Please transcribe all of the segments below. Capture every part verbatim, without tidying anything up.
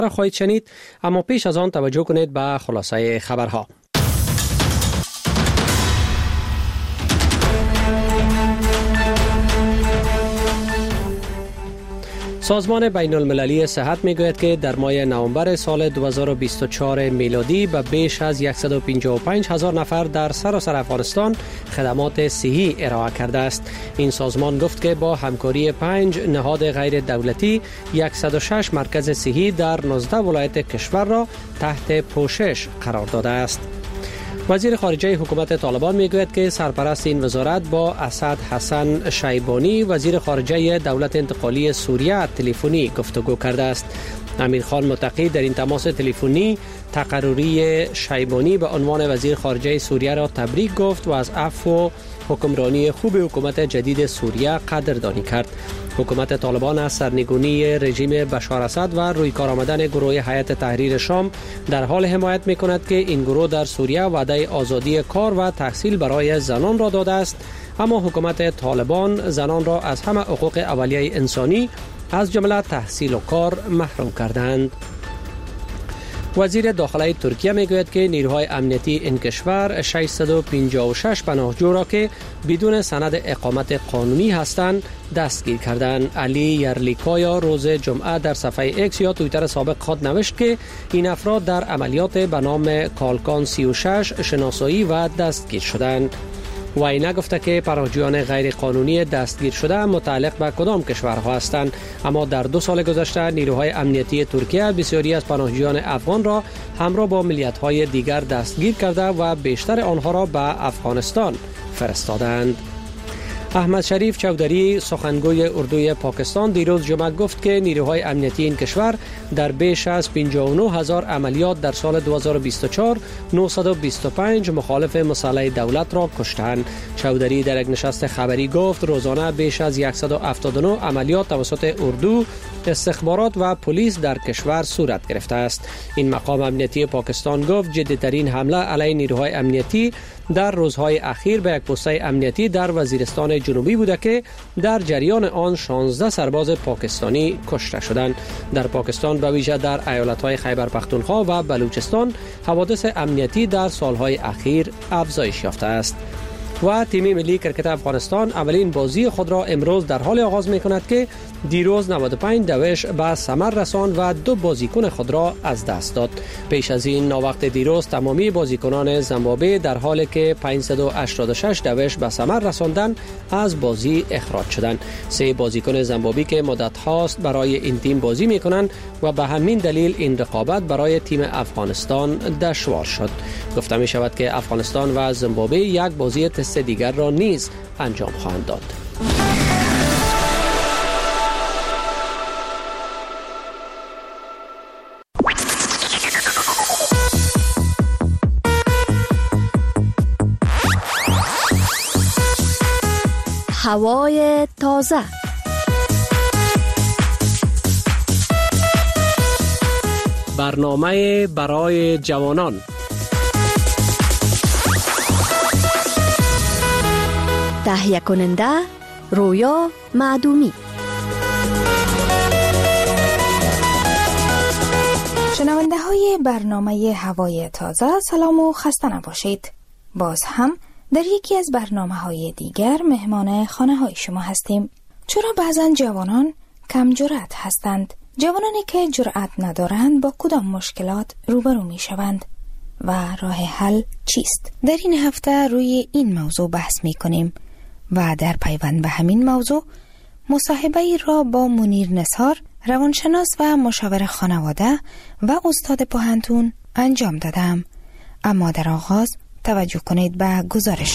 خواهید شنید، اما پیش از آن توجه کنید به خلاصه خبرها. سازمان بین المللی صحت میگوید که در ماه نوامبر سال دو هزار و بیست و چهار میلادی به بیش از صد و پنجاه و پنج هزار نفر در سراسر افغانستان خدمات صحی ارائه کرده است. این سازمان گفت که با همکاری پنج نهاد غیر دولتی صد و شش مرکز صحی در نوزده ولایت کشور را تحت پوشش قرار داده است. وزیر خارجه حکومت طالبان میگوید که سرپرست این وزارت با اسد حسن شیبانی وزیر خارجه دولت انتقالی سوریه تلفنی گفتگو کرده است. امیر خان متقی در این تماس تلفنی تقرری شیبانی به عنوان وزیر خارجه سوریه را تبریک گفت و از عفو و حکمرانی خوب حکومت جدید سوریه قدردانی کرد. حکومت طالبان از سرنگونی رژیم بشار اسد و روی کار آمدن گروه هیئت تحریر شام در حال حمایت می‌کند که این گروه در سوریه وعده آزادی کار و تحصیل برای زنان را داده است، اما حکومت طالبان زنان را از همه حقوق اولیه انسانی از جمله تحصیل و کار محروم کردند. وزیر داخلی ترکیه میگوید که نیروهای امنیتی این کشور ششصد و پنجاه و شش پناهجو را که بدون سند اقامت قانونی هستند دستگیر کردند. علی یرلیکایا روز جمعه در صفحه ایکس یا توییتر سابق خود نوشت که این افراد در عملیات به نام کالکان سی و شش شناسایی و دستگیر شدند. وی نگفته که پناهجویان غیر قانونی دستگیر شده متعلق به کدام کشورها هستند، اما در دو سال گذشته نیروهای امنیتی ترکیه بسیاری از پناهجویان افغان را همراه با ملیت‌های دیگر دستگیر کرده و بیشتر آنها را به افغانستان فرستادند. احمد شریف چودری سخنگوی اردوی پاکستان دیروز جمعه گفت که نیروهای امنیتی این کشور در بیش از پنجاه و نه هزار عملیات در سال دو هزار و بیست و چهار نهصد و بیست و پنج مخالف مسلح دولت را کشتند. چودری در یک نشست خبری گفت روزانه بیش از صد و هفتاد و نه عملیات توسط اردو، استخبارات و پلیس در کشور صورت گرفته است. این مقام امنیتی پاکستان گفت جدی‌ترین حمله علیه نیروهای امنیتی در روزهای اخیر به یک پست امنیتی در وزیرستان جنوبی بوده که در جریان آن شانزده سرباز پاکستانی کشته شدند. در پاکستان به ویژه در ایالت‌های خیبر پختونخوا و بلوچستان حوادث امنیتی در سالهای اخیر افزایش یافته است. و تیم ملی کرکت افغانستان اولین بازی خود را امروز در حال آغاز می‌کند که دیروز نود و پنج دوش به ثمر رساند و دو بازیکن خود را از دست داد. پیش از این ناوقت دیروز تمامی بازیکنان زیمبابوه در حالی که پانصد و هشتاد و شش دوش به ثمر رساندن از بازی اخراج شدند. سه بازیکن زیمبابوه که مدت هاست برای این تیم بازی می‌کنند و به همین دلیل این رقابت برای تیم افغانستان دشوار شد. گفته می شود که افغانستان و زیمبابوه یک بازی تست دیگر را نیز انجام خواهند داد. هوای تازه. برنامه برای جوانان. تهیه کننده رویا معدومی. شنونده های برنامه هوای تازه، سلام و خسته نباشید. باز هم در یکی از برنامه های دیگر مهمان خانه های شما هستیم. چرا بعضن جوانان کم جرأت هستند؟ جوانانی که جرأت ندارند با کدام مشکلات روبرو می شوند و راه حل چیست؟ در این هفته روی این موضوع بحث می کنیم و در پیوند به همین موضوع مصاحبه‌ای را با منیر نثار، روانشناس و مشاور خانواده و استاد پوهنتون انجام دادم. اما در آغاز توجه کنید به گزارش.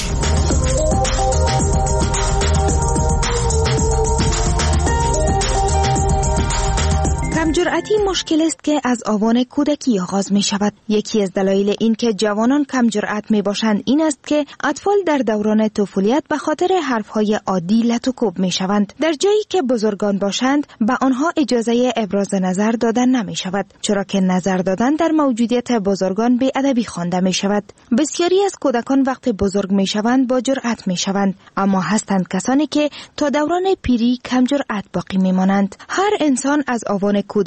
کمجرأتی مشکل است که از آوان کودکی آغاز می شود. یکی از دلایل این که جوانان کمجرأت می باشند این است که اطفال در دوران طفولیت به خاطر حرفهای عادی لط و کوب می شوند. در جایی که بزرگان باشند به آنها اجازه ابراز نظر دادن نمی شود، چرا که نظر دادن در موجودیت بزرگان بی‌ادبی خوانده می شود. بسیاری از کودکان وقتی بزرگ می شوند با جرأت می شوند، اما هستند کسانی که تا دوران پیری کمجرأت باقی می مانند. هر انسان از آوان کودکی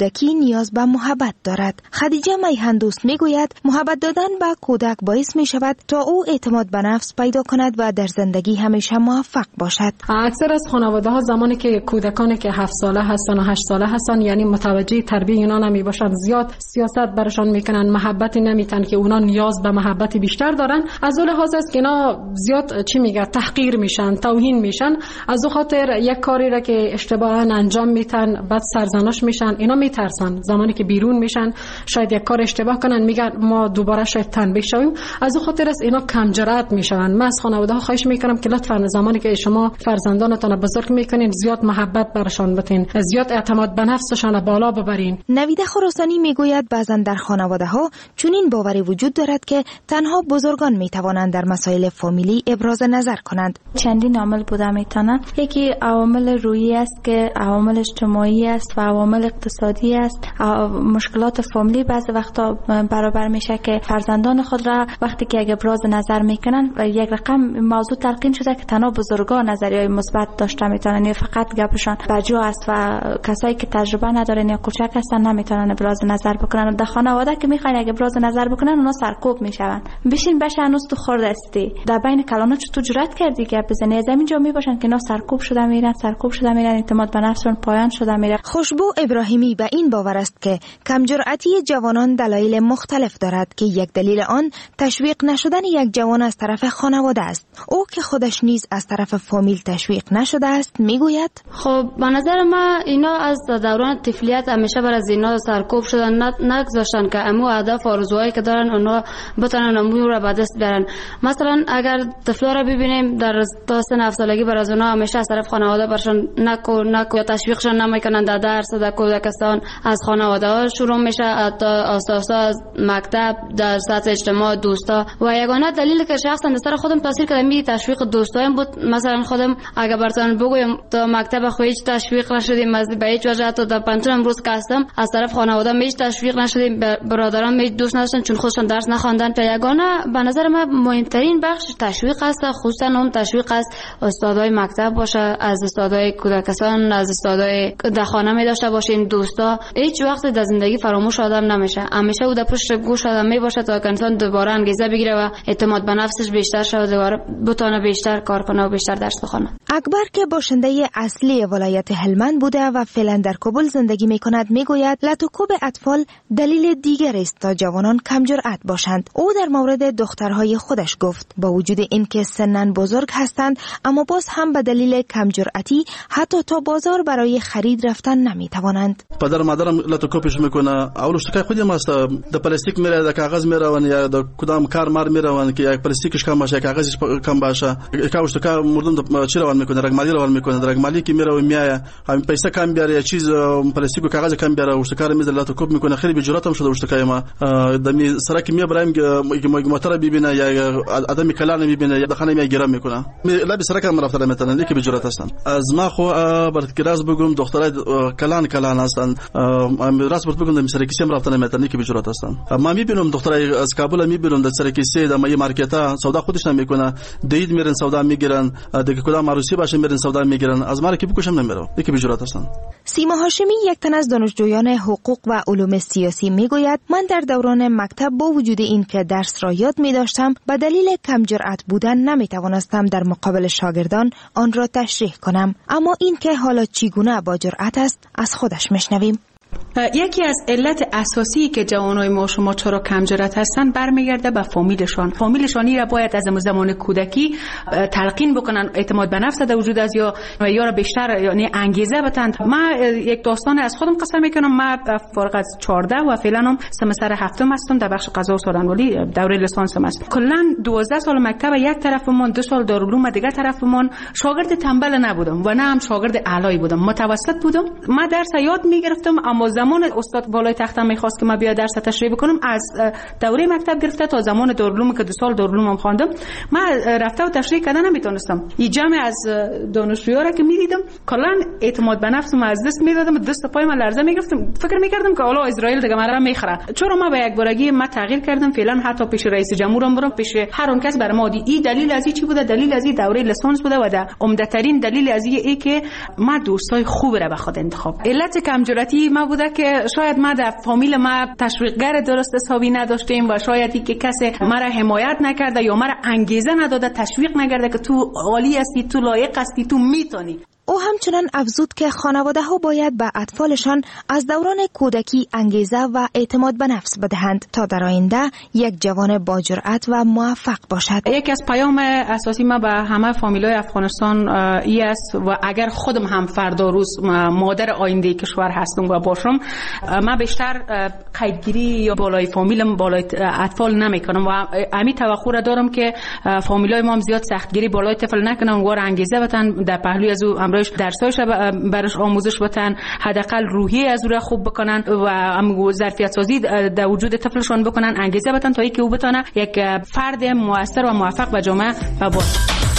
کودکی نیاز به محبت دارد. خدیجه میهندوست میگوید محبت دادن به کودک باعث می شود تا او اعتماد به نفس پیدا کند و در زندگی همیشه موفق باشد. اکثر از خانواده ها زمانی که کودکانی که هفت ساله هستن و هشت ساله هستن یعنی متوجه تربیت اینا نمی باشند، زیاد سیاست برشان میکنن، محبتی نمیتن که اونا نیاز به محبتی بیشتر دارن. از اون لحاظ است که اینا زیاد چی میگه تحقیر میشن، توهین میشن. از اون خاطر یک کاری را که اشتباها انجام میتن بعد سرزنش میشن، اینا میترسن زمانی که بیرون میشن شاید یک کار اشتباه کنن میگن ما دوباره شاید تنبیه شویم. از اون خاطر است اینا کم جرأت میشن. من از خانواده ها خواهش میکنم که لطفا زمانی که شما فرزندانتان بزرگ میکنین زیاد محبت برشان بتین، زیاد اعتماد به نفسشان بالا ببرین. نویده خراسانی میگوید بعضا در خانواده ها چنین باوری وجود دارد که تنها بزرگان میتوانند در مسائل فامیلی ابراز نظر کنند. چندین عامل بوده میتونن. یکی عوامل روحی است که عوامل اجتماعی است و عوامل اقتصادی است. مشکلات فامیلی بعضی وقتا برابر میشه که فرزندان خود را وقتی که اگه ابراز نظر میکنن و یک رقم موضوع تلقین شده که تنها بزرگان نظریه مثبت داشته میتونن، یعنی فقط گپشان بجا است و کسایی که تجربه ندارن یا کوچک هستن نمیتونن ابراز نظر بکنن. در خانواده که میخواین اگه ابراز نظر بکنن اونا سرکوب میشون. بشین بشه هنوز تو خورد استی در بین کلانا چطور جرأت کردی که بزنی؟ از همین جا میباشن که اینا سرکوب شده میرن سرکوب شده میرن اعتماد به نفسشون پایان شده میره. خوشبو ابراهیمی به این باور است که کم جرأتی جوانان دلایل مختلف دارد که یک دلیل آن تشویق نشدن یک جوان از طرف خانواده است. او که خودش نیز از طرف فامیل تشویق نشده است میگوید خب به نظر من اینا از دوران طفولیت همیشه بر از اینا سرکوب شدن، نگذاشتن که امو هدف و آرزوهایی که دارن اونا بتونن امو رو به دست بیارن. مثلا اگر طفلا رو ببینیم در تا سن هفت سالگی بر از اونا همیشه از طرف خانواده برشون نکو نکو یا تشویقشون نمیکنن در درس و در کودکستان از خانواده ها شروع میشه تا اساسا از مکتب در سطح اجتماع دوستا و یگانه دلیلی که شخصا در سر خودم تاثیر کرده می تشویق دوستایم بود. مثلا خودم اگه براتون بگویم تا مکتب خو هیچ تشویق نشدیم از به هیچ وجه، تا در پنجم امروز که هستم از طرف خانواده هیچ تشویق نشدیم، برادران هیچ دوست نداشتن چون خودشون درس نخواندن. یگانه به نظر من مهمترین بخش تشویق است، خصوصا اون تشویق از استادای مکتب باشه، از استادای کودکستان، از استادای در خانه می داشته باشین. دوستا هیچ وقت در زندگی فراموش آدم نمیشه، همیشه او در پشت گوش آدم می باشه تا انسان دوباره انگیزه بگیره و اعتماد به نفسش بیشتر شه و دوباره بتونه بیشتر کار کنه و بیشتر درس بخونه. اکبر که باشنده اصلی ولایت هلمند بوده و فعلا در کابل زندگی می کند میگوید لطوکوب اطفال دلیل دیگر است تا جوانان کم جرأت باشند. او در مورد دخترهای خودش گفت با وجود اینکه سنن بزرگ هستند اما باز هم به دلیل کم جرأتی حتی تا بازار برای خرید رفتن نمی توانند. پدر مادرم لطوکوبش میکنه. اولش که خودم است د پلاستیک میره، د کاغذ میره و یا د کدام کار مار میره و که یک پلاستیکش کم باشه، کاغذش کم باشه، کاوش تو کار مردم چی روان میکنه، رگمالی روان میکنه، رگمالی که میره و میایه همین پیسه کم بیاره، چیز پلاستیک و کاغذ کم بیاره، اشتکار میز لطوکوب میکنه. خیلی به جرأتم شده اشتکای ما دمی سرک میبرم که موتور ببینه یا آدمی کلان میبینه یا دخانه میگیرم میکنه. لبی سرک هم رفتن میتونن لیک به جرأت هستن. از ما خو برات کلاس بگم دخترای کلان کلان هستن، راست برات بگم سرکیسی هم رفتن میتونن لیک به جرأت هستن. ما میبینم دخترای از کابل میبینم در سرکیسی در مای مارکتا سودا خودش نمیکنه، دید میرن سودا میگیرن، دیگه کدام عروسی باشه میرن سودا میگیرن. از ما که بکشم نمیره لیک به جرأت هستن. سیما هاشمی یک تن از دانشجویان حقوق و علوم سیاسی میگوید من در دوران مکتب با وجود این که درس را یاد می داشتم به دلیل کم جرأت بودن نمی توانستم در مقابل شاگردان آن را تشریح کنم. اما این که حالا چگونه با جرأت است از خودش میشنویم. یکی از علت اساسی که جوانای ما شما چرا کم جرأت هستن برمیگرده به فامیلشان. فامیلشانی را باید از زمان کودکی تلقین بکنن، اعتماد به نفس در وجود از یا یا را بیشتر یعنی انگیزه بدن. من یک داستان از خودم قصه میکنم. من فارغ از چهارده و فعلا هم سمستر هفتم هستم در بخش قضا و سخنوری، دوره لیسانسم است. کلا دوازده سال مکتب یک طرفمون، دو سال دارالعلوم دیگه طرفمون. شاگرد تنبل نبودم و نه هم شاگرد اعلایی بودم، متوسط بودم. من درس یاد میگرفتم اما زمان استاد بالای تختم میخواست که من بیا درس تشریح بکنم، از دوره مکتب گرفته تا زمان دارالعلوم که دو سال دارالعلوم خواندم، من رفته و تشریح کردن نمیتونستم. این جمع از دانشجویان را که میدیدم کلا اعتماد به نفسم از دست میدادم، دست پای من لرزه میگرفتم، فکر میکردم که حالا اسرائیل دیگه مرا میخره. چرا ما به یک بارگی ما تغییر کردم، فعلا حتی پیش رئیس جمهورم برم، پیش هر اون کس برام مادی. این دلیل از چی بوده؟ دلیل از دوره لیسانس بوده و ده عمده ترین دلیل از این که ما دوستای خوب را به خود انتخاب. علت کم جرأتی ما بوده بوده که شاید ما در فامیل ما تشویقگر درست حسابی نداشتیم و شاید که کسی مرا حمایت نکرده یا مرا انگیزه نداده، تشویق نکرده که تو عالی هستی، تو لایق هستی، تو میتونی. او همچنان افزود که خانواده ها باید به اطفالشان از دوران کودکی انگیزه و اعتماد به نفس بدهند تا در آینده یک جوان با جرأت و موفق باشد. یکی از پیام اساسی ما به همه فامیلای افغانستان ای است و اگر خودم هم فردا روز مادر آینده کشور هستم و باشم، ما بیشتر قیدگیری یا بالای فامیلم بالای اطفال نمیکنم و امی توقع را دارم که فامیلای ما هم زیاد سختگیری بالای طفل نکنن، وار انگیزه بدن در پهلوی از او درسایش برش آموزش بتن، حداقل روحی از او را خوب بکنن و هم ظرفیت سازی در وجود طفلشون بکنن، انگیزه بتن تا اینکه او بتونه یک فرد موثر و موفق به جامعه باشه.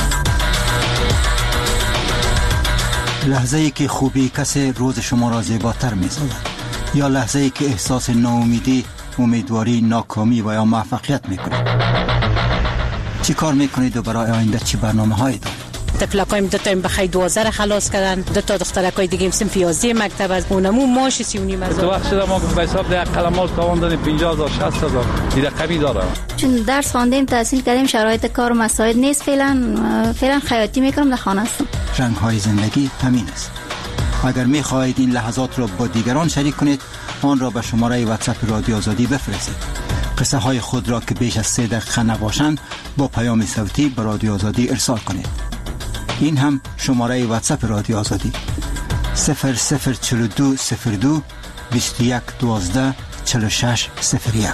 لحظه ای که خوبی کسی روز شما را زیباتر می‌سازد یا لحظه ای که احساس ناامیدی، امیدواری، ناکامی و یا موفقیت می‌کنید. چی کار می‌کنید و برای آینده چی برنامه‌هایی دارید؟ تفلقایم دو تا بخای دوازده خلاص کردن، دو تا دخترکای دیگه هم صنف یازده مکتب از اونمو ماش سی و نیم هزار. تو وقت شده ما به حساب ده قلمال تواندن پنجاه هزار شصت هزار دیگه کمی داره. چون درس خواندیم، تحصیل کردیم، شرایط کار مساعد نیست، فعلا فعلا خیاطی میکنم، در خانه هستم. رنگ های زندگی همین است. اگر میخواهید این لحظات را با دیگران شریک کنید، آن را به شماره واتساپ رادیو آزادی بفرستید. قصه های خود را که بیش از سه دقیقه نباشند با پیام صوتی به رادیو آزادی ارسال کنید. این هم شماره واتساپ رادیو آزادی صفر صفر چهل و دو صفر دو بیست و یک دوازده چهل و شش صفر یک.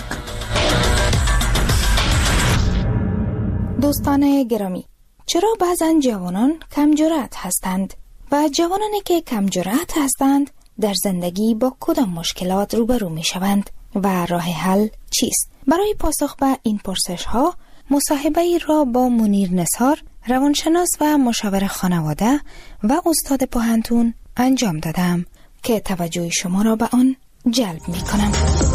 دوستان گرامی، چرا بعضن جوانان کم جرأت هستند و جوانانی که کم جرأت هستند در زندگی با کدام مشکلات روبرو می شوند و راه حل چیست؟ برای پاسخ به این پرسش ها مصاحبه ای را با منیر نثار، روانشناس و مشاور خانواده و استاد پوهنتون انجام دادم که توجه شما را به آن جلب می کنم.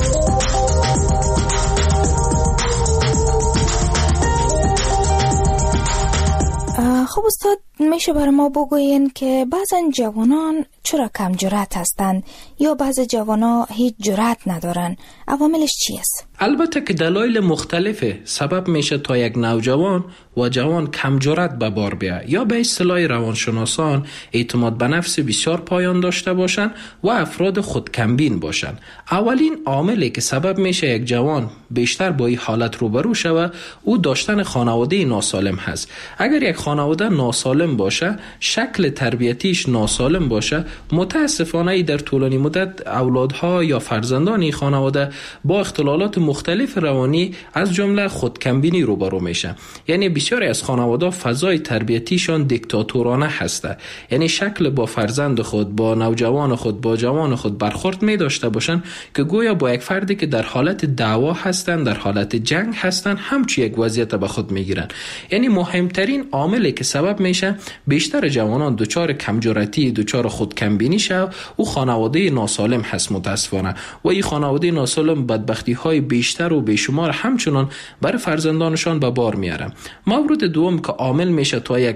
خب استاد، میشه برای ما بگوین که بعضن جوانان چرا کم جرأت هستند یا بعض جوانا هیچ جرأت ندارن؟ عواملش چی است؟ البته که دلایل مختلفه سبب میشه تا یک نوجوان و جوان کم جرأت به بار بیاید یا به اصطلاح روانشناسان اعتماد به نفس بسیار پایان داشته باشند و افراد خودکمبین باشند. اولین عاملی که سبب میشه یک جوان بیشتر با این حالت روبرو شود او داشتن خانواده ناسالم هست. اگر یک خانواده ناسالم باشه، شکل تربیتیش ناسالم باشه، متاسفانه در طولانی مدت اولادها یا فرزندان این خانواده با اختلالات مختلف روانی از جمله خودکمبینی روبرو میشه. یعنی بسیاری از خانواده فضای تربیتیشان دیکتاتورانه هسته، یعنی شکل با فرزند خود، با نوجوان خود، با جوان خود برخورد می داشته باشن که گویا با یک فردی که در حالت دعوا هستن، در حالت جنگ هستن، همچی یک وضعیت به خود میگیرن. یعنی مهمترین عاملی که سبب میشه بیشتر جوانان دچار کمجرأتی، دچار خودکمبینی شو او خانواده ناسالم هست متاسفانه. و این خانواده ناسالم بدبختی های بیشتر و بیشمار همچنان برای فرزندانشان به بار میاره. مورد دوم که عامل میشه تا یک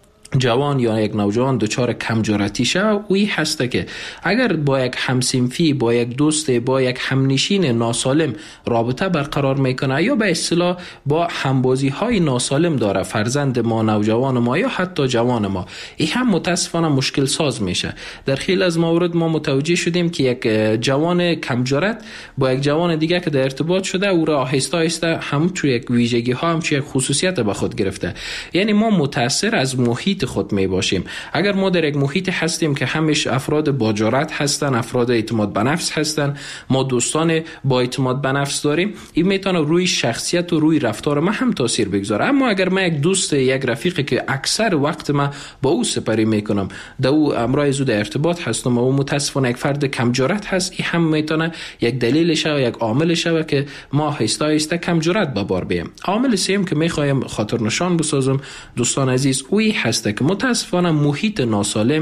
جوان یا یک نوجوان دچار کم جرأتی شه وی هسته که اگر با یک همسنفی، با یک دوست، با یک همنشین ناسالم رابطه برقرار میکنه یا به اصطلاح با همبازی های ناسالم داره، فرزند ما، نوجوان ما یا حتی جوان ما، این هم متاسفانه مشکل ساز میشه. در خیلی از موارد ما متوجه شدیم که یک جوان کم جرأت با یک جوان دیگه که در ارتباط شده او را آهسته آهسته همچون یک ویژگی ها، همچون یک خصوصیت به خود گرفته. یعنی ما متاثر از محیط خود می باشیم. اگر ما در یک محیط هستیم که همش افراد با جرأت هستن، افراد اعتماد به نفس هستن، ما دوستان با اعتماد به نفس داریم، این میتونه روی شخصیت و روی رفتار ما هم تاثیر بگذاره. اما اگر ما یک دوست، یک رفیقی که اکثر وقت ما با او سپری میکنم، در او امرای زود ارتباط هستم و او متاسفانه یک فرد کم جرأت هست، این هم میتونه یک دلیلش و یک عامل شه که ما آهسته آهسته کم جرأت به بار بیاریم. عامل سوم که میخوایم خاطر نشان بسازم دوستان عزیز، اوی هست هست که متاسفانه محیط ناسالم،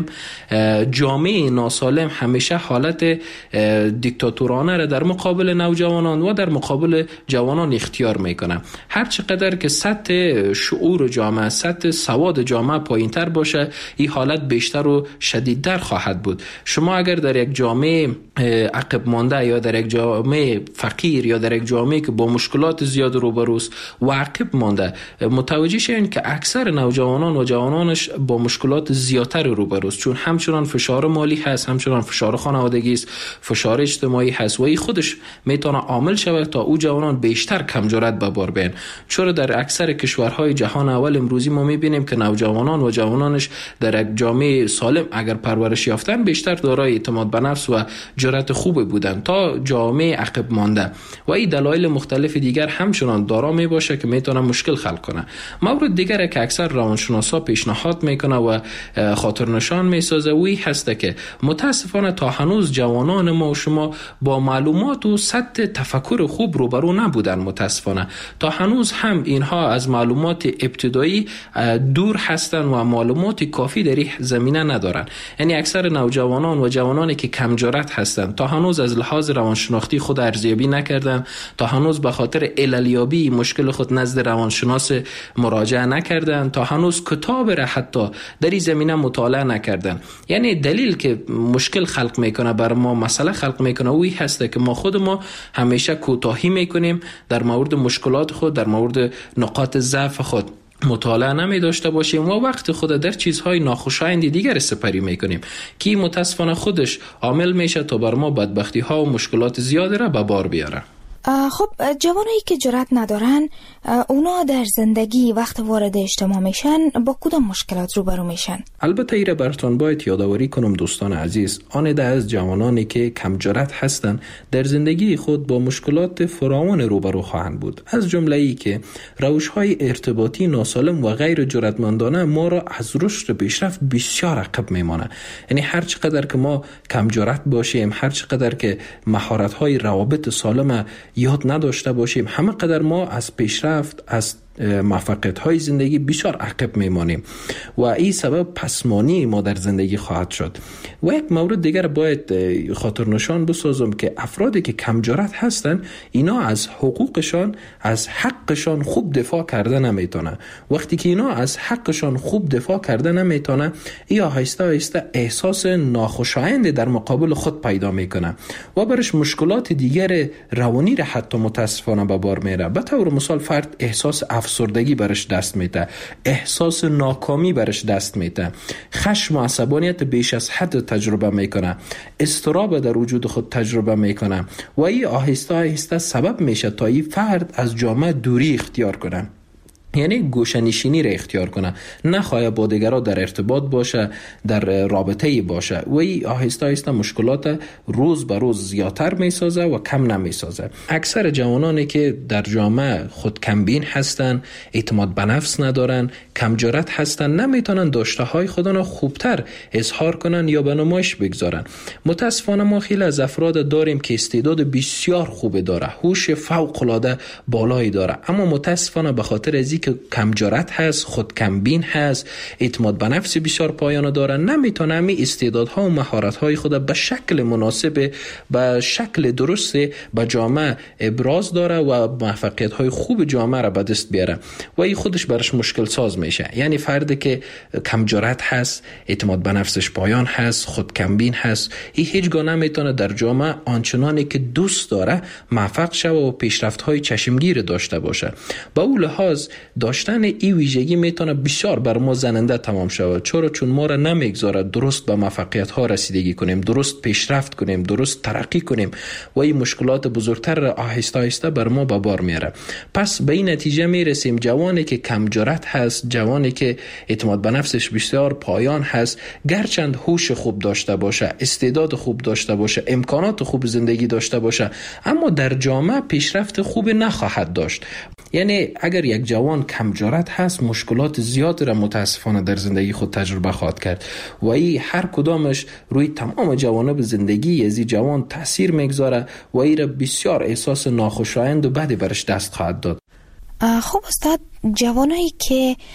جامعه ناسالم همیشه حالت دیکتاتورانه را در مقابل نوجوانان و در مقابل جوانان اختیار میکنه. هر چقدر که سطح شعور جامعه، سطح سواد جامعه پایینتر باشه، این حالت بیشتر و شدیدتر خواهد بود. شما اگر در یک جامعه عقب مانده یا در یک جامعه فقیر یا در یک جامعه که با مشکلات زیاد روبروست و عقب مانده، متوجه شین که اکثر نوجوانان و جوانانش با مشکلات زیادتر روبروست، چون همچنان فشار مالی هست، همچنان فشار خانوادگی است، فشار اجتماعی هست و این خودش میتونه عامل شود تا او جوانان بیشتر کم جرأت به بار بیان. چرا در اکثر کشورهای جهان اول امروزی ما میبینیم که نوجوانان و جوانانش در یک جامعه سالم اگر پرورش یافتن بیشتر دارای اعتماد به نفس و جرأت خوب بودن تا جامعه عقب مانده و این دلایل مختلف دیگر همچنان دارا می باشه که میتونه مشکل خلق کنه. مورد دیگر که اکثر روانشناسا پیشنهاد میکنه و خاطر نشان میسازه وی هست که متاسفانه تا هنوز جوانان ما و شما با معلومات و سطح تفکر خوب روبرو نبودن. متاسفانه تا هنوز هم اینها از معلومات ابتدایی دور هستن و معلومات کافی در این زمینه ندارن. یعنی اکثر نوجوانان و جوانانی که کم جرأت هستند تا هنوز از لحاظ روانشناختی خود ارزیابی نکردن، تا هنوز به خاطر عللیابی مشکل خود نزد روانشناس مراجعه نکردن، تا هنوز کتاب را حتی در این زمینه مطالعه نکردن. یعنی دلیل که مشکل خلق میکنه بر ما، مسئله خلق میکنه وی هسته که ما خود ما همیشه کوتاهی میکنیم در مورد مشکلات خود، در مورد نقاط ضعف خود مطالعه نمی داشته باشیم و وقت خود در چیزهای ناخوشایند دیگر سپری میکنیم که متاسفانه خودش عامل میشه تا بر ما بدبختی ها و مشکلات زیاد را به بار بیاره. خب جوانایی که جرأت ندارن، اونا در زندگی وقت وارد اجتماع میشن با کدام مشکلات روبرو میشن؟ البته ایره براتون باید یادآوری کنم دوستان عزیز، آن ده از جوانانی که کم جرأت هستند در زندگی خود با مشکلات فراوان روبرو خواهند بود، از جمله ای که روش‌های ارتباطی ناسالم و غیر جرأتمندانه ما را از رشد پیشرفت بسیار عقب میمانه. یعنی هر چقدر که ما کم جرأت باشیم، هر چقدر که مهارت‌های روابط سالم یاد نداشته باشیم، همه قدر ما از پیشرفت، از موفقیت های زندگی بسیار عقب میمانیم و این سبب پسمانی ما در زندگی خواهد شد. و یک مورد دیگر باید خاطر نشان بسازم که افرادی که کم جرأت هستن اینا از حقوقشان، از حقشان خوب دفاع کرده نمیتونه. وقتی که اینا از حقشان خوب دفاع کرده نمیتونه، ای آهسته آهسته احساس ناخوشایند در مقابل خود پیدا میکنه و برش مشکلات دیگر روانی را حتی متاسفانه به بار میاره. به طور مثال فرد احساس افسردگی برش دست میده، احساس ناکامی برش دست میده، خشم و عصبانیت بیش از حد تجربه میکنه، اضطراب در وجود خود تجربه میکنه و این آهسته آهسته سبب میشه تا این فرد از جامعه دوری اختیار کنه. یعنی گوشه‌نشینی را اختیار کنه، نخواهد با دیگران در ارتباط باشه، در رابطه باشه و این آهسته آهسته مشکلات روز به روز زیادتر میسازه و کم نمیسازه. اکثر جوانانی که در جامعه خود کمبین هستن، اعتماد به نفس ندارن، کم جرأت هستن، نمیتونن داشته های خودشون خوبتر اظهار کنن یا به نمایش بگذارن. متاسفانه ما خیلی از افراد داریم که استعداد بسیار خوب داره، هوش فوق العاده بالایی داره، اما متاسفانه به خاطر از که کم جرأت هست، خود کمبین هست، اعتماد به نفس بسیار پایانه داره، نمیتونه همی استعدادها و مهارت‌های خود به شکل مناسب، به شکل درست به جامعه ابراز داره و موفقیت‌های خوب جامعه را به دست بیاره و این خودش برش مشکل ساز میشه. یعنی فردی که کم جرأت هست، اعتماد به نفسش پایان هست، خود کمبین هست، این هیچگاه نمیتونه در جامعه آنچنانی که دوست داره موفق شه و پیشرفت‌های چشمگیر داشته باشه. با اون لحاظ داشتن این ویژگی میتونه بسیار بر ما زننده تمام شود، چرا چون ما را نمیگذاره درست به موفقیت ها رسیدگی کنیم، درست پیشرفت کنیم، درست ترقی کنیم و این مشکلات بزرگتر را آهسته آهسته بر ما به بار میاره. پس به این نتیجه میرسیم جوانی که کم جرأت هست، جوانی که اعتماد به نفسش بسیار پایان هست، گرچند هوش خوب داشته باشه، استعداد خوب داشته باشه، امکانات خوب زندگی داشته باشه، اما در جامعه پیشرفت خوب نخواهد داشت. یعنی اگر یک جوان کم جرأت هست، مشکلات زیاد را متاسفانه در زندگی خود تجربه خواهد کرد و این هر کدامش روی تمام جوانب زندگی از این جوان تاثیر میگذاره و این را بسیار احساس ناخوشایند و بدی برش دست خواهد داد. خب استاد، جوانایی که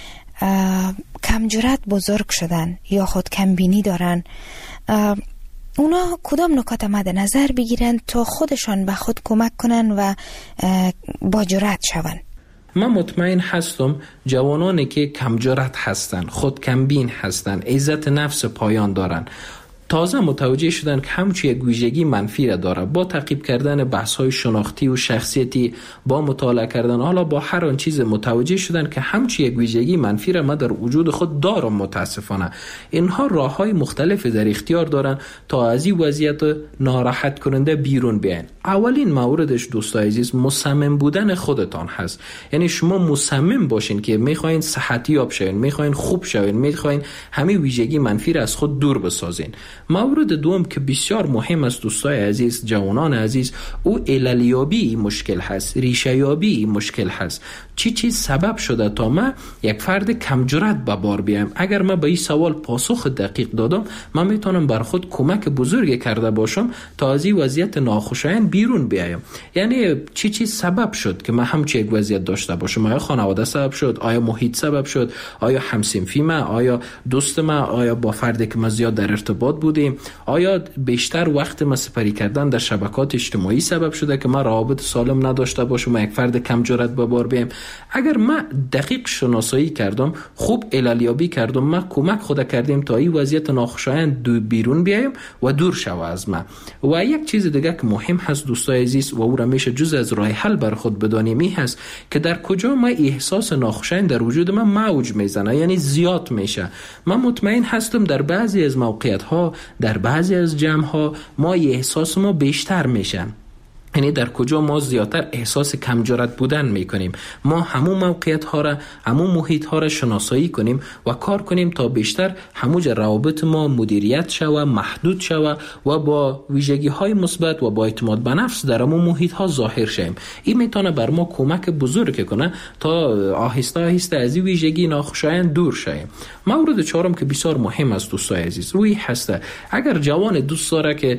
کم جرأت بزرگ شدن یا خود کمبینی دارن، اونا کدام نکات مد نظر بگیرن تا خودشان به خود کمک کنن و با جرأت شون؟ من مطمئن هستم جوانانی که کم جرأت هستن، خود کمبین هستن، عزت نفس پایان دارن، تازه متوجه شدن که همچون یک ویژگی منفی را داره. با تعقیب کردن بحث‌های شناختی و شخصیتی، با مطالعه کردن، حالا با هر آن چیز متوجه شدن که همچون یک ویژگی منفی را من در وجود خود دارم. متاسفانه اینها راه‌های مختلفی در اختیار دارن تا از این وضعیت ناراحت کننده بیرون بیاین. اولین موردش دوستای عزیز مصمم بودن خودتان هست. یعنی شما مصمم باشین که میخواین صحتی یاب شوین، میخواین خوب شوین، میخواین همین ویژگی منفی را از خود دور بسازین. مورد دوم که بسیار مهم است دوستای عزیز، جوانان عزیز، او عللیابی مشکل هست، ریشه‌یابی مشکل هست. چی چیز سبب شده تا من یک فرد کم جرأت به بار بیام؟ اگر من به این سوال پاسخ دقیق دادم، من میتونم بر خود کمک بزرگی کرده باشم تا از این وضعیت ناخوشایند بیرون بیایم. یعنی چی چیز سبب شد که من همچین یک وضعیت داشته باشم؟ آیا خانواده سبب شد؟ آیا محیط سبب شد؟ آیا همسنفی من؟ آیا دوست من؟ آیا با فردی که من زیاد در ارتباط بودیم؟ آیا بیشتر وقت ما سپری کردن در شبکات اجتماعی سبب شده که من روابط سالم نداشته باشم و یک فرد کم جرأت به بار بیام؟ اگر من دقیق شناسایی کردم، خوب عللیابی کردم، من کمک خود کردیم تا این وضعیت ناخوشایند دو بیرون بیایم و دور شوه از من. و یک چیز دیگه که مهم هست دوستای عزیز و او را میشه جز از راه حل بر خود بدانیم، این هست که در کجا ما احساس ناخوشایند در وجود من موج میزنه، یعنی زیاد میشه. من مطمئن هستم در بعضی از موقعیت ها، در بعضی از جمع ها ما احساس ما بیشتر میشن. یعنی در کجا ما زیادتر احساس کم جرأت بودن میکنیم. ما همون موقعیت ها را، همون محیط ها را شناسایی کنیم و کار کنیم تا بیشتر همون روابط ما مدیریت شوه، محدود شوه و با ویژگی های مثبت و با اعتماد به نفس در همون محیط ها ظاهر شیم. این میتونه بر ما کمک بزرگ کنه تا آهسته آهسته از این ویژگی ناخوشایند دور شیم. مورد چهارم که بسیار مهم است دوستای عزیز، روی هسته اگر جوان دوست داره که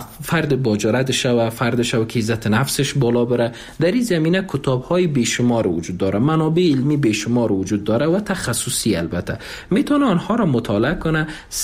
فرد با جرأت شوه، فرد شوه که عزت نفسش بالا بره، در این زمینه کتاب‌های بیشمار وجود داره، منابع علمی بیشمار وجود داره و تخصصی البته. میتونه آنها را مطالعه کنه،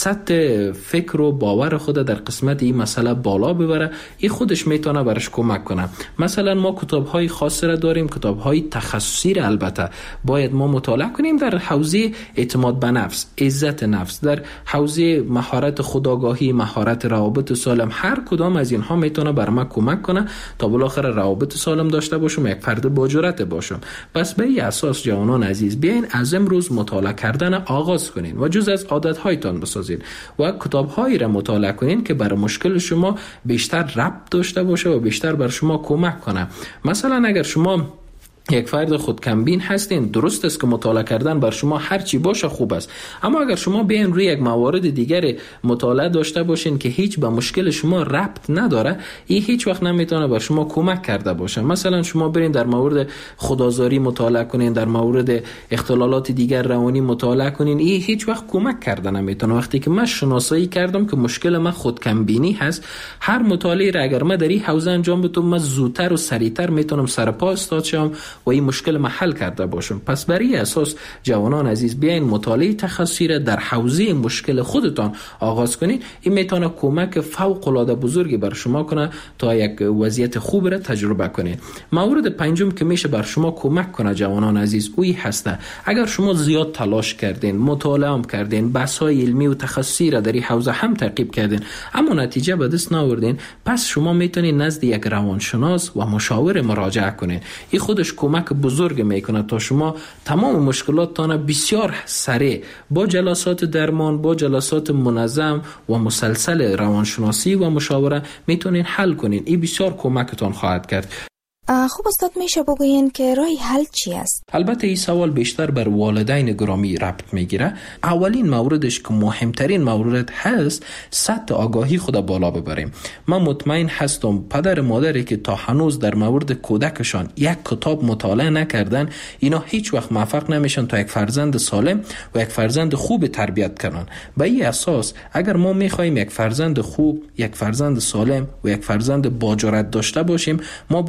سطح فکر و باور خود در قسمت این مسئله بالا ببره. این خودش میتونه برش کمک کنه. مثلا ما کتاب‌های خاص را داریم، کتاب‌های تخصصی را البته باید ما مطالعه کنیم در حوزه اعتماد به نفس، عزت نفس، در حوزه مهارت خودآگاهی، مهارت روابط سالم. هر کدام از اینها میتونه بر ما کمک کنه تا بالاخره روابط سالم داشته باشم، یک فرد با جرأت باشم. پس به این اساس جوانان عزیز بیاین از امروز مطالعه کردن آغاز کنین و جز از عادت‌هایتان بسازین و کتاب‌هایی را مطالعه کنین که برای مشکل شما بیشتر ربط داشته باشه و بیشتر بر شما کمک کنه. مثلا اگر شما یک فرد خودکمبین هستین، درست است که مطالعه کردن بر شما هر چی باشه خوب است، اما اگر شما بیاین روی یک موارد دیگر مطالعه داشته باشین که هیچ به مشکل شما ربط نداره، این هیچ وقت نمیتونه بر شما کمک کرده باشه. مثلا شما برین در مورد خودآزاری مطالعه کنین، در مورد اختلالات دیگر روانی مطالعه کنین، این هیچ وقت کمک کرده نمیتونه. وقتی که من شناسایی کردم که مشکل من خودکمبینی هست، هر مطالعه را اگر من در این حوزه انجام بدم، من زودتر و سریعتر میتونم سر پا استاد شم و این مشکل ما حل کرده باشم. پس برای اساس جوانان عزیز بیاین مطالعه تخصصی را در حوزه مشکل خودتان آغاز کنید. این میتونه کمک فوق العاده بزرگی بر شما کنه تا یک وضعیت خوب را تجربه کنید. مورد پنجم که میشه بر شما کمک کنه جوانان عزیز، اوی هسته اگر شما زیاد تلاش کردین، مطالعه هم کردین، بحث‌های علمی و تخصصی را در این حوزه هم تعقیب کردین اما نتیجه به دست نیاوردین، پس شما میتونید نزد یک روانشناس و مشاور مراجعه کنید. این خودش کمک بزرگ میکنه تا شما تمام مشکلاتتان بسیار سریع با جلسات درمان، با جلسات منظم و مسلسل روانشناسی و مشاوره میتونین حل کنین. این بسیار کمکتان خواهد کرد. خوب استاد میشه بگوین که راه حل چی است؟ البته این سوال بیشتر بر والدین گرامی ربط میگیره. اولین موردش که مهمترین مورد هست، سطح آگاهی خود بالا ببریم. من مطمئن هستم پدر مادری که تا هنوز در مورد کودکشان یک کتاب مطالعه نکردن، اینا هیچ وقت موفق نمیشن تا یک فرزند سالم و یک فرزند خوب تربیت کنن. به این اساس اگر ما میخوایم یک فرزند خوب، یک فرزند سالم و یک فرزند با جرأت داشته باشیم، ما باید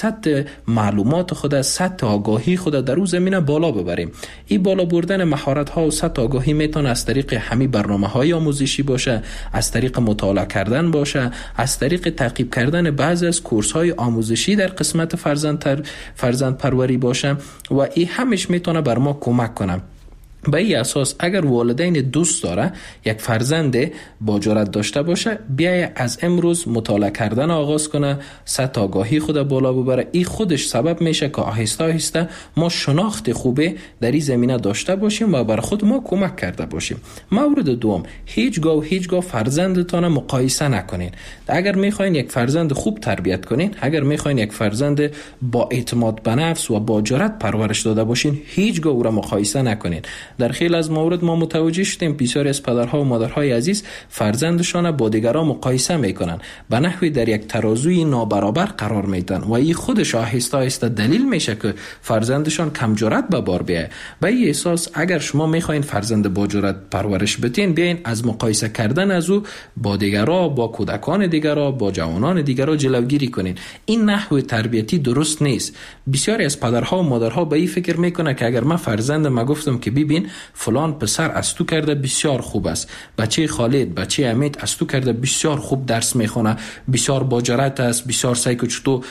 سطح معلومات خود، سطح آگاهی خود در اون زمینه بالا ببریم. این بالا بردن مهارت ها و سطح آگاهی میتونه از طریق همین برنامه های آموزشی باشه، از طریق مطالعه کردن باشه، از طریق تعقیب کردن بعضی از کورس های آموزشی در قسمت فرزند تر فرزند پروری باشه و این همش میتونه بر ما کمک کنه. به این اساس اگر والدین دوست داره یک فرزند با جرأت داشته باشه، بیای از امروز مطالعه کردن آغاز کنه، سطح آگاهی خود بالا ببره. این خودش سبب میشه که آهسته آهسته ما شناخت خوبه در این زمینه داشته باشیم و بر خود ما کمک کرده باشیم. مورد دوم، هیچگاه و هیچگاه فرزندتان مقایسه نکنین. اگر میخواین یک فرزند خوب تربیت کنین، اگر میخواین یک فرزند با اعتماد به نفس و با جرأت پرورش داده باشین، هیچگاه او را مقایسه نکنین. در خیلی از موارد ما متوجه شدیم بسیاری از پدرها و مادرهای عزیز فرزندشان با دیگران مقایسه میکنن، به نحوی در یک ترازوی نابرابر قرار میدن و این خودش آهسته آهسته دلیل میشه که فرزندشان کم جرأت به بار بیاید. به این احساس اگر شما میخواین فرزند با جرأت پرورش بدین، بیاین از مقایسه کردن از او با دیگران، با کودکان دیگران، با جوانان دیگران جلوگیری کنین. این نحو تربیتی درست نیست. بسیاری از پدرها و مادرها به این فکر میکنه که اگر من فرزندم گفتم که ببین فلان پسر از تو کرده بسیار خوب است، بچه خالد، بچه امید از تو کرده بسیار خوب درس میخونه، بسیار با جرأت است، بسیار سعی که چطور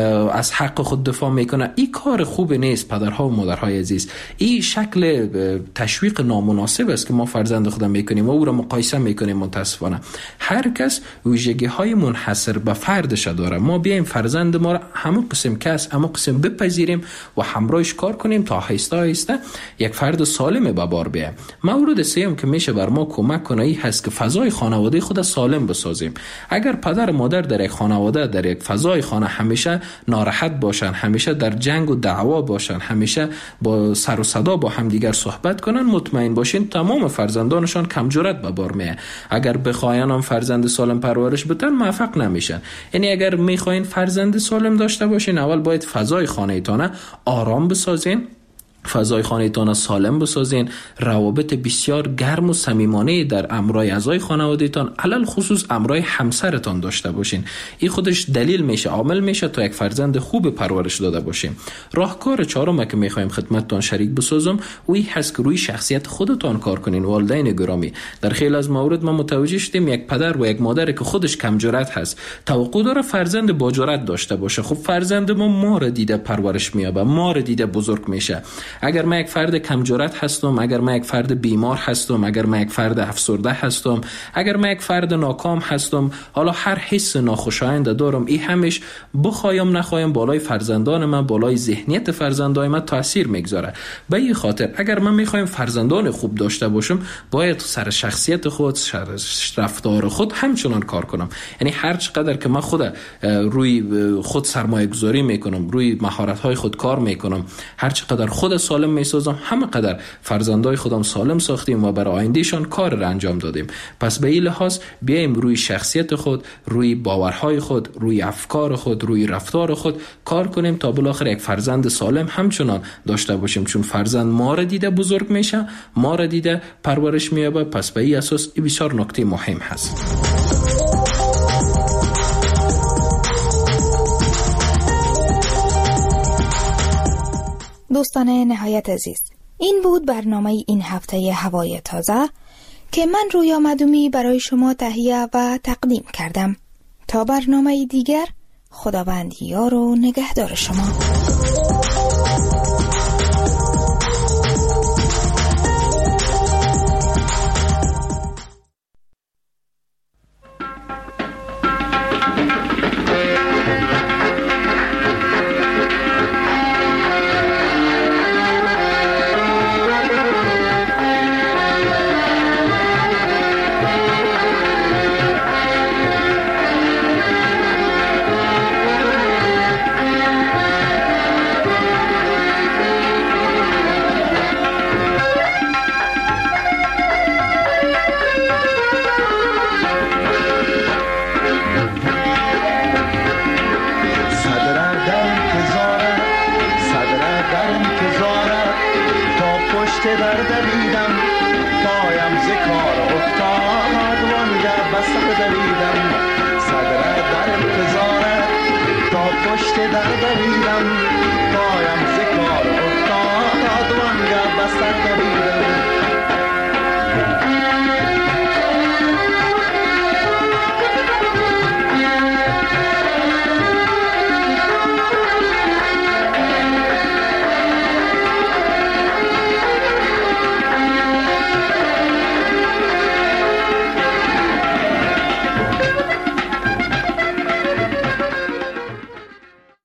از حق خود دفاع میکنه. این کار خوب نیست پدرها و مادرهای عزیز. این شکل تشویق نامناسب است که ما فرزند خودم میکنیم و او را مقایسه میکنیم. متاسفانه هر کس ویژگی های منحصر به فردش داره. ما بیایم فرزند ما را همون قسم کس همون قسم بپذیریم و همراهش کار کنیم تا آهسته آهسته یک فرد سالم به بار بیایم. مورد سوم که میشه بر ما کمک کنه این هست که فضای خانواده خود سالم بسازیم. اگر پدر و مادر در یک خانواده، در یک فضای خانه همیشه ناراحت باشن، همیشه در جنگ و دعوا باشن، همیشه با سر و صدا با همدیگر صحبت کنن، مطمئن باشین تمام فرزندانشان کم جرأت به بار میه. اگر بخواین هم فرزند سالم پرورش بدن موفق نمیشن. یعنی اگر میخواین فرزند سالم داشته باشین، اول باید فضای خانه‌تان آرام بسازین، فضای خانه‌تان سالم بسازین، روابط بسیار گرم و صمیمانه در امرای اعضای خانواده‌تان، علل خصوص امرای همسرتان داشته باشین. این خودش دلیل میشه، عامل میشه تا یک فرزند خوب پرورش داده باشیم. راهکار چهارم که میخوایم خدمتتان شریک بسازم وی هست که روی شخصیت خودتان کار کنین. والدین گرامی، در خیلی از موارد ما متوجه شدیم یک پدر و یک مادر که خودش کم جرأت هست توقع داره فرزند با جرأت داشته باشه. خب فرزند ما ما را دیده پرورش میابه، ما را دیده بزرگ میشه. اگر من یک فرد کم جرأت هستم، اگر من یک فرد بیمار هستم، اگر من یک فرد افسرده هستم، اگر من یک فرد ناکام هستم، حالا هر حس ناخوشایند دارم، این همش بخوایم نخوایم بالای فرزندان من، بالای ذهنیت فرزندان من تاثیر میگذاره. به این خاطر اگر من میخوایم فرزندان خوب داشته باشم، باید سر شخصیت خود، سر رفتار خود همچنان کار کنم. یعنی هر چقدر که من خود روی خود سرمایه گذاری میکنم، روی مهارت های خود کار میکنم، هر چقدر خود سالم میسازم، همه قدر فرزندای خودم سالم ساختیم و برای آیندهشان کار را انجام دادیم. پس به این لحاظ بیایم روی شخصیت خود، روی باورهای خود، روی افکار خود، روی رفتار خود کار کنیم تا بالاخره یک فرزند سالم همچنان داشته باشیم. چون فرزند ما را دیده بزرگ میشه، ما را دیده پرورش مییابه. پس به این اساس این بسیار نکته مهم هست. دوستان نهایت عزیز، این بود برنامه این هفته هوای تازه که من رویا مدومی برای شما تهیه و تقدیم کردم. تا برنامه دیگر، خداوند یار و نگهدار شما. تا پشت در دویدم پایم ز کار افتاد وانگه بسر دویدم